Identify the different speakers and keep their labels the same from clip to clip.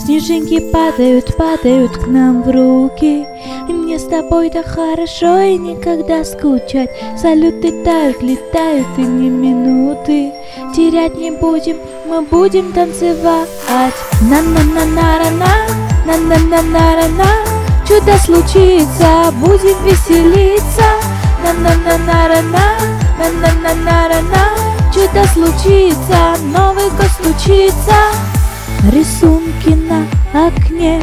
Speaker 1: Снежинки падают, падают к нам в руки, и мне с тобой так хорошо и никогда скучать. Салюты тают, летают, и ни минуты терять не будем, мы будем танцевать. На-на-на-на-на-на, на-на-на-на-на-на, чудо случится, будем веселиться. На-на-на-на-на-на, на-на-на-на-на-на, чудо случится, Новый год стучится. Рисунки на окне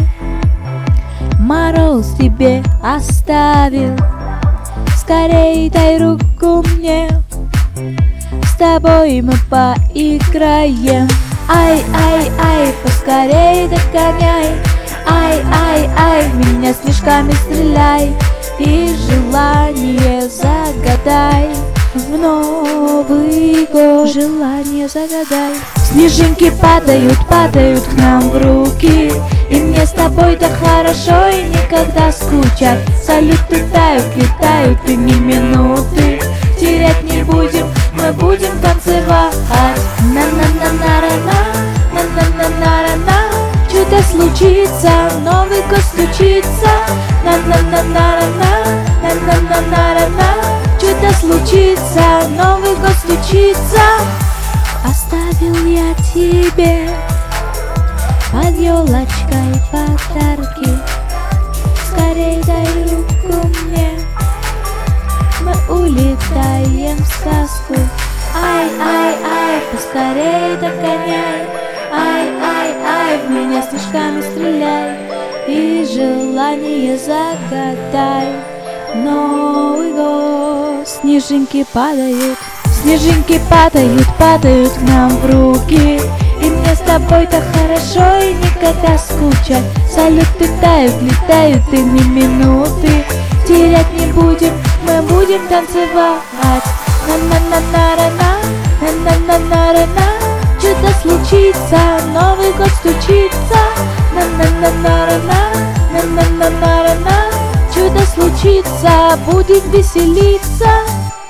Speaker 1: мороз тебе оставил, скорей дай руку мне, с тобой мы поиграем. Ай-ай-ай, поскорей догоняй, ай-ай-ай, меня снежками стреляй, и желание загадай. В Новый год желание загадай. Снежинки падают, падают к нам в руки, и мне с тобой так хорошо и никогда скучать. Салюты тают, летают, и ни минуты терять не будем, мы будем танцевать. На-на-на-на-на-на, на-на-на-на-на-на, чудо случится, Новый год стучится. На-на-на-на-на-на, на-на-на-на-на, чудо случится, Новый год стучится. Оставил я тебе под елочкой подарки, скорей дай руку мне, мы улетаем в сказку. Ай-ай-ай, поскорей догоняй, ай-ай-ай, в меня снежками стреляй, и желание загадай. Новый год. Снежинки падают, снежинки падают, падают к нам в руки, и мне с тобой так хорошо и никогда скучать. Салюты тают, летают, и ни минуты терять не будем, мы будем танцевать. На-на-на-на-на-на, на-на-на-на-на, чудо случится, Новый год стучится. На-на-на-на-на, на-на-на-на-на, чудо случится, будем веселиться.